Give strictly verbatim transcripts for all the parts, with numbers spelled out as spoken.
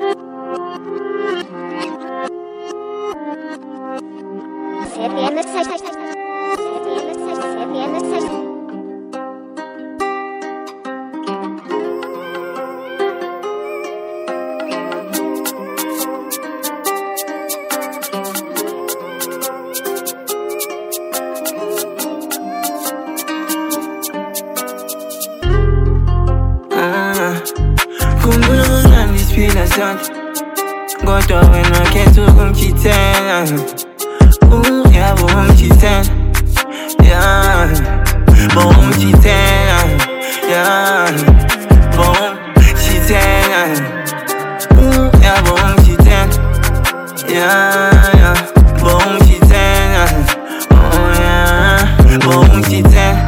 Kodwa wena khetha ukungithitela. Ooh, yabo ungithitela. Yeah, bo ungithitela. Yeah, bo ungithitela. Ooh, yabo ungithitela. Yeah, yeah, bo ungithitela. Oh yeah, bo ungithitela.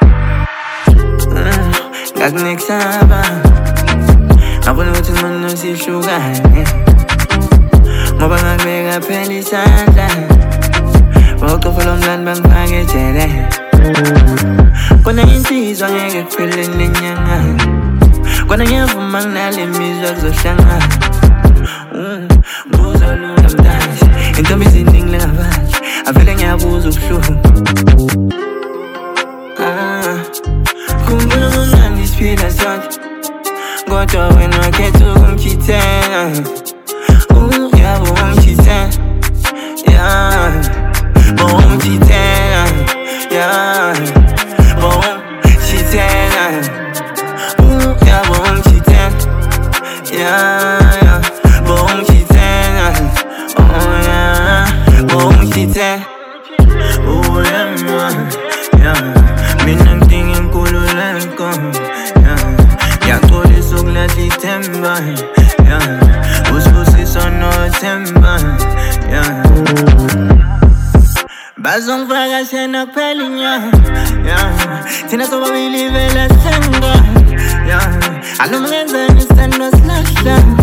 Ngakunekusaba ngabona ukuthi mina sihlukane ngoba ngakubeka phela isandla boqofa lo mlando bangifake ejele kona insizwa ngeke kuphele nenyanga kona ngiyavuma nginale mizwa kuzohlangana nguzolula mntanzi intombi eziningi lengabanje avele ngiyabuza ubuhlungu khumbula kumnandi siphila sonke kodwa wena khetha ukungithitela. Ooh, yabo ungithitela. Yeah, bo ungithitela. Yeah, bo ungithitela. Ooh, yabo ungithitela. Yeah, yeah, bo ungithitela. Oh yeah, bo ungithitela. Oh yeah, yeah, mina ngidinga inkululeko. Ngiyaqolisa ukulahla ithemba, yeah. Usibusiso nothemba, yeah. Bazongivakashela kuphela inyanga, yeah. Thina sobabili vele senga, yeah. Anoma ngenzeni isithando silahla.